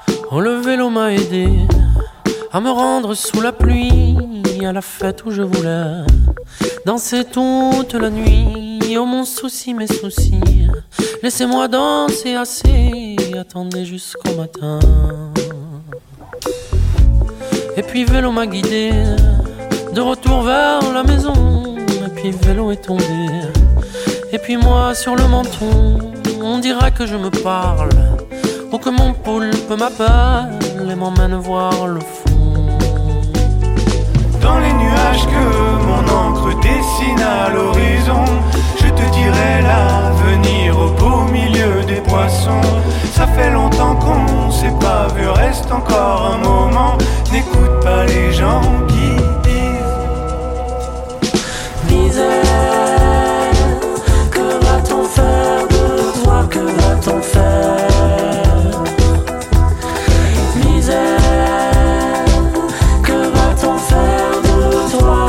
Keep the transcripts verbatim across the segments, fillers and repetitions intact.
Oh, le vélo m'a aidé à me rendre sous la pluie, à la fête où je voulais danser toute la nuit. Oh, mon souci, mes soucis, laissez-moi danser assez, attendez jusqu'au matin. Et puis vélo m'a guidé de retour vers la maison. Et puis vélo est tombé, et puis moi sur le menton. On dirait que je me parle, ou que mon poulpe m'appelle et m'emmène voir le fond. Dans les nuages que mon encre dessine à l'horizon, je te dirai l'avenir au beau milieu des poissons. Ça fait longtemps qu'on s'est pas vu, reste encore un moment. N'écoute pas les gens qui disent misère, que va-t-on faire de toi, que va-t-on faire? Misère, que va-t-on faire de toi?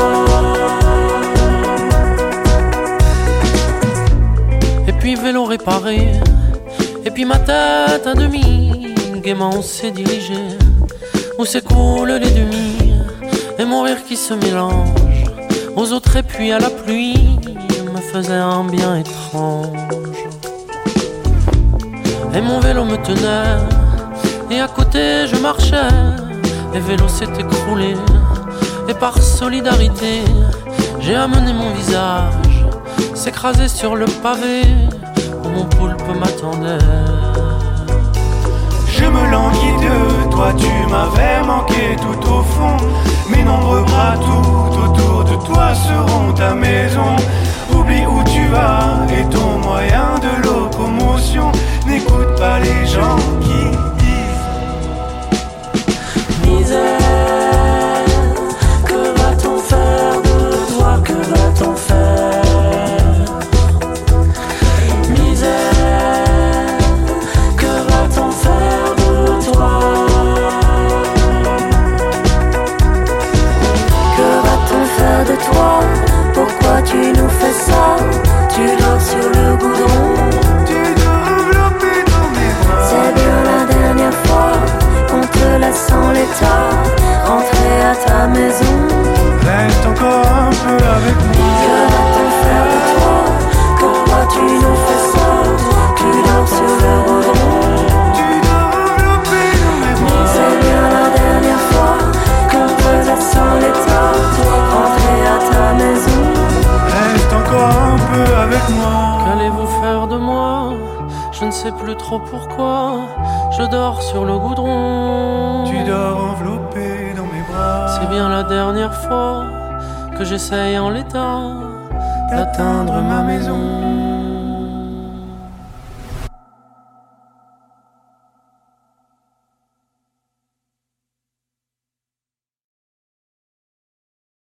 Et puis vélo réparé, et puis ma tête à demi, gaiement on s'est dirigé où s'écoulent les demi, et mon rire qui se mélange aux autres et puis à la pluie me faisait un bien étrange. Et mon vélo me tenait, et à côté je marchais, et vélo s'est écroulé, et par solidarité j'ai amené mon visage s'écraser sur le pavé où mon poulpe m'attendait. Je me languis de toi, tu m'avais manqué tout au fond. Mes nombreux bras tout autour de toi seront ta maison. Oublie où tu vas et ton moyen de locomotion. N'écoute pas les gens qui disent misère, que va-t-on faire de toi, que va-t-on faire? Misère, que va-t-on faire de toi? Que va-t-on faire de toi? Pourquoi tu nous fais ça? Tu dors sur le goudron, tu dois envelopper dans mes bras. c'est bien la dernière fois qu'on te laisse en l'état, rentrer à ta maison. Reste encore un peu avec moi. Que va-t-on faire de toi? Pourquoi tu nous fais ça? Tu dors sur le goudron, Tu dois envelopper dans mes bras. c'est bien la dernière fois qu'on te laisse en l'état, rentrer à ta maison. Reste encore un peu avec moi. Qu'allez-vous faire de moi? Je ne sais plus trop pourquoi. Je dors sur le goudron. Tu dors enveloppé dans mes bras. C'est bien la dernière fois que j'essaye en l'état d'atteindre ma maison.